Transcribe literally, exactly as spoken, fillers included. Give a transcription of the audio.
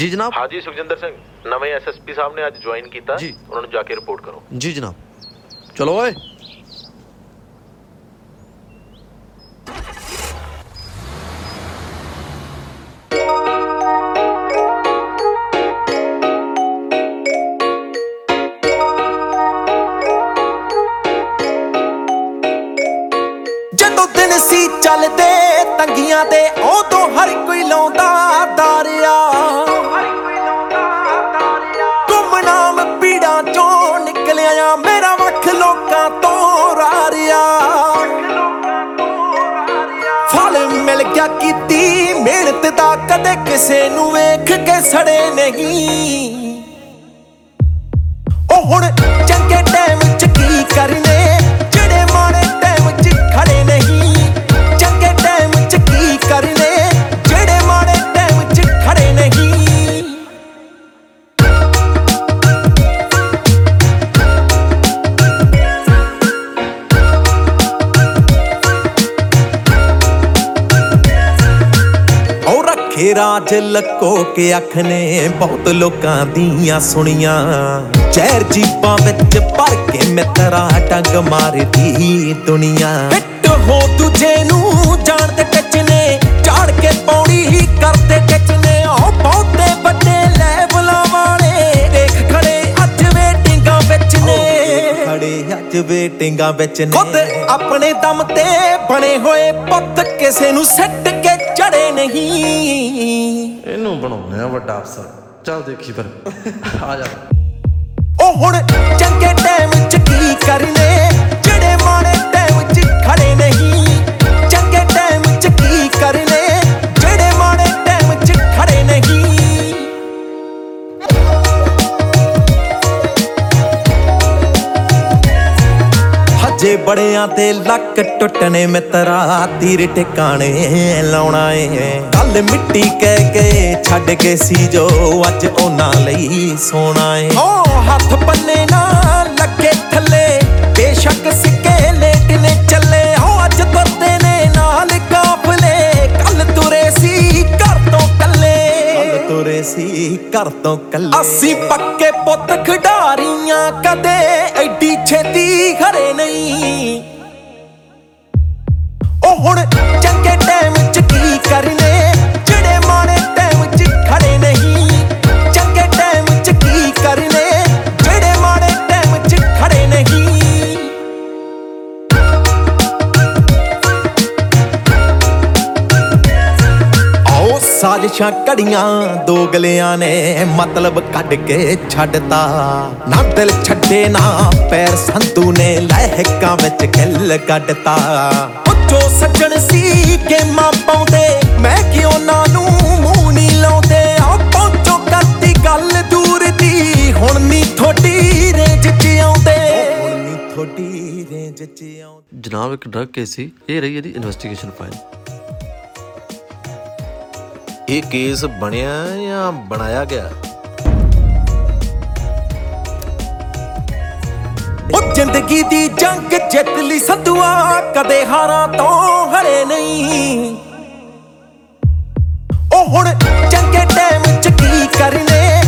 जी जनाब। हाँ जी सुखजिंदर सिंह, नवे एस एस पी साहब ने आज ज्वाइन किया जी। उन्होंने जाके रिपोर्ट करो। जी जनाब। चलो ओए। ਜਦੋਂ ਦਿਨ ਸੀ ਚੱਲਦੇ ਤੰਗੀਆਂ ਦੇ ਉਦੋਂ ਹਰ ਕੋਈ ਲਾਉਂਦਾ ਦਾਰਿਆ ਗੁੰਮਨਾਮ ਪੀੜਾਂ ਚੋਂ ਨਿਕਲਿਆ ਆ ਮੇਰਾ ਵੱਖ ਲੋਕਾਂ ਤੋਂ ਰਾਰਿਆ ਫਲ ਮਿਲ ਗਿਆ ਕੀਤੀ ਮਿਹਨਤ ਦਾ ਕਦੇ ਕਿਸੇ ਨੂੰ ਵੇਖ ਕੇ ਸੜੇ ਨਹੀਂ ਉਹ ਹੁਣ ਚੰਗੇ ਟਾਈਮ ਚ ਕੀ ਕਰਨੇ ਜਿਹੜੇ ਮਾੜੇ ਟਾਈਮ ਚ ਖੜੇ ਨਹੀਂ ਚੰਗੇ ਟਾਈਮ ਚ ਕੀ ਕਰਨੇ ਜਿਹੜੇ ਮਾੜੇ ਟਾਈਮ ਚ ਖੜੇ ਨਹੀਂ ਉਹ ਰੱਖੇ ਰਾਜ ਲਕੋ ਕੇ ਅੱਖ ਨੇ ਬਹੁਤ ਲੋਕਾਂ ਦੀਆਂ ਸੁਣੀਆਂ ਜ਼ਹਿਰ ਜੀਬਾਂ ਵਿੱਚ ਭਰ ਕੇ ਮਿੱਤਰਾ ਟੰਗ ਮਾਰਦੀ ਦੁਨੀਆ ਫਿੱਟ ਹੋ ਦੂਜੇ ਨੂੰ ਜਾਣਦੇ ਟੱਚਨੇ ਝਾੜ ਕੇ ਪੌੜੀ ਕਰਦੇ ਟੱਚਨੇ ਉਹ ਬਹੁਤੇ ਵੱਡੇ ਲੈਵਲਾਂ ਵਾਲੇ ਦੇਖ ਖੜੇ ਅੱਜ ਵੇਟਿੰਗਾਂ ਵਿੱਚ ਨੇ ਖੜੇ ਅੱਜ ਵੇਟਿੰਗਾਂ ਵਿੱਚ ਨੇ ਖੁਦ ਆਪਣੇ ਦਮ ਤੇ ਬਣੇ ਹੋਏ ਪੁੱਤ ਕਿਸੇ ਨੂੰ ਸੱਟ ਕੇ ਚੜੇ ਨਹੀਂ ਇਹਨੂੰ ਬਣਾਉਣੇ ਆ ਵੱਡਾ ਅਫਸਰ। ਚੱਲ ਦੇਖੀ ਫਿਰ ਆ ਜਾ। ਉਹ ਹੁਣ ਚੰਗੇ ਟਾਈਮ ਚ ਕੀ ਕਰਨੇ ਜਿਹੜੇ ਮਾੜੇ ਟਾਈਮ ਚ ਖੜੇ ਨਹੀਂ ਚੰਗੇ ਟਾਈਮ ਚ ਕੀ ਕਰਨੇ ਜਿਹੜੇ ਮਾੜੇ ਟਾਈਮ ਚ ਖੜੇ ਨਹੀਂ ਹਜੇ ਬੜਿਆਂ ਤੇ ਲੱਕ ਟੁੱਟਣੇ ਮਿੱਤਰਾ ਤੀਰ ਟਿਕਾਣੇ ਲਾਉਣਾ ਏ ਕੱਲ ਮਿੱਟੀ ਕਹਿ ਕੇ ਛੱਡ ਕੇ ਸੀ ਜੋ ਅੱਜ ਉਹਨਾਂ ਲਈ ਸੋਨਾ ਏ ਓ ਹੱਥ ਪੱਲੇ ਨਾ ਲੱਗੇ ਥੱਲੇ ਬੇਸ਼ੱਕ ਸਿੱਕੇ ਲੇਟ ਨੇ ਚੱਲੇ ਓ ਅੱਜ ਤੁਰਦੇ ਨੇ ਨਾਲ ਕਾਫਲੇ ਕੱਲ ਤੁਰੇ ਸੀ ਘਰ ਤੋਂ ਕੱਲੇ ਕੱਲ ਤੁਰੇ ਸੀ ਘਰ ਤੋਂ ਕੱਲੇ ਅਸੀਂ ਪੱਕੇ ਪੁੱਤ ਖਿਡਾਰੀਆਂ ਕਦੇ ਐਡੀ ਛੇਤੀ ਖਰੇ ਨਹੀਂ ਉਹ ਹੁਣ ਚੰਗੇ ਟਾਈਮ ਚ ਕੀ ਕਰਨੇ ਜਿਹੜੇ ਮਾੜੇ ਟਾਈਮ ਚ ਖੜੇ ਨਹੀਂ ਚੰਗੇ ਟਾਈਮ ਚ ਕੀ ਕਰਨੇ ਜਿਹੜੇ ਮਾੜੇ ਟਾਈਮ ਚ ਖੜੇ ਨਹੀਂ ਆਓ ਸਾਜ਼ਿਸ਼ਾਂ ਘੜੀਆਂ ਦੋਗਲਿਆਂ ਨੇ ਮਤਲਬ ਕੱਢ ਕੇ ਛੱਡਤਾ ਨਾ ਦਿਲ ਛੱਡੇ ਨਾ ਪੈਰ ਸੰਧੂ ਨੇ ਲਹਿਕਾਂ ਵਿੱਚ ਖਿੱਲ ਕੱਢਤਾ ਜੋ ਸੱਜਣ ਸੀ ਗੇਮਾਂ ਪਾਉਂਦੇ ਮੈਂ ਕਿ ਉਹਨਾਂ ਨੂੰ ਮੂੰਹ ਨਹੀਂ ਲਾਉਂਦੇ ਆ ਪਹੁੰਚੋ ਕਰਤੀ ਗੱਲ ਦੂਰ ਦੀ ਹੁਣ ਨਹੀਂ ਥੋੜੀ ਰੇਂਜ ਚ ਆਉਂਦੇ ਹੁਣ ਨਹੀਂ ਥੋੜੀ ਰੇਂਜ ਚ ਆਉਂਦੇ। ਜਨਾਬ ਇੱਕ ਡਰਗ ਕੇਸ ਸੀ, ਇਹ ਰਹੀ ਇਹਦੀ ਇਨਵੈਸਟੀਗੇਸ਼ਨ ਫਾਈਲ। ਇਹ ਕੇਸ ਬਣਿਆ ਜਾਂ ਬਣਾਇਆ ਗਿਆ? ਉਹ ਜ਼ਿੰਦਗੀ ਦੀ ਜੰਗ ਜਿੱਤ ਲਈ ਸੰਧੂਆ ਕਦੇ ਹਾਰਾਂ ਤੋਂ ਹਰੇ ਨਹੀਂ ਉਹ ਹੁਣ ਚੰਗੇ ਟਾਈਮ ਚ ਕੀ ਕਰਨੇ